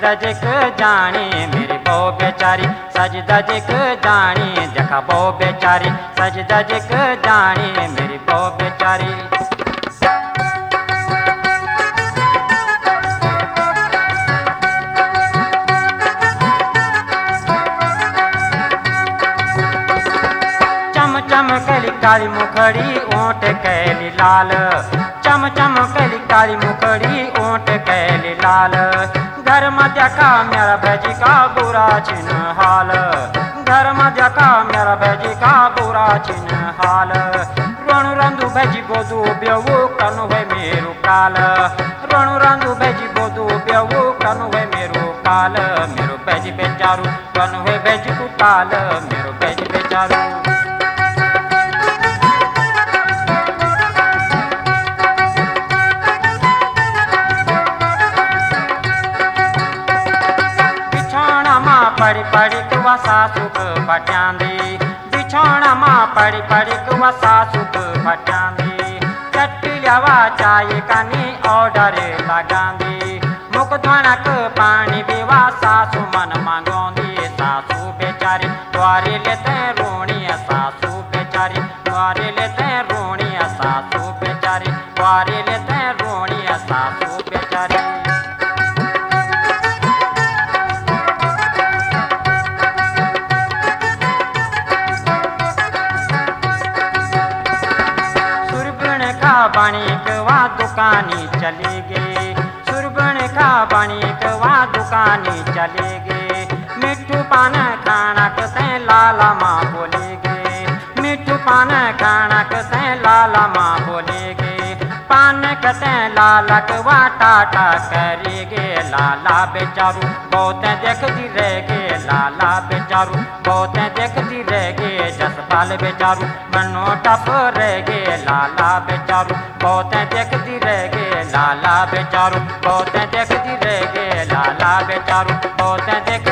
दजक जानी मेरी बहू बेचारी, सज दजक जानी जखा बहू बेचारी, सज दजक जानी मेरी बहू बेचारी। चम चम कली काली मुखड़ी ऊँट कैली लाल, चम चम कली काली मुखड़ी ऊँट कैली लाल। घर मध्य का मेरा भैजी का बुरा छिन हाल, घर मध्य का मेरा भैजी का बुरा छिन हाल। रोणु रंदु भैजी बोधु ब्यवु कनु है मेरु काल, रोणु रंदु भैजी बोधु ब्यवु कनु है मेरु काल। मेरो भैजी बेचारू कनु है भैजी को काल, मेरो भैजी बेचारू। पड़ी पड़ी कुआ सासुक फट्यांदी, बिछौना माँ पड़ी पड़ी कुआ सासुक फट्यांदी। चट्टी लियावा चाय कानी ऑर्डर लगांदी, मुख धोनक पानी पीवा सासु मन मांगोंदी। सासु बेचारी द्वारे लेते रोणी, सासु बेचारी द्वारे लेते रोणी, सासु बेचारी द्वारे लेते रोणी, सासु बेचारी। बणिक वा दुकानी चली गई, सुरबण का बणिक वा दुकानी चली गई। मिट्ठू पान खाना कते लाला माँ बोले गे, मिट्ठू पान खाना कते लाला माँ बोले गे। पान कते लालक वा टाटा करेगे, लाला बेचारू बहुत देखती रह गे, लाला बेचारू बहुत देखती रह गे। जसपाल बेचारू बनो टप रह गे, लाला बेचारू बहुत देखती रह गे, लाला बेचारू बहुत देखती रह गे, लाला बेचारू बहुत देख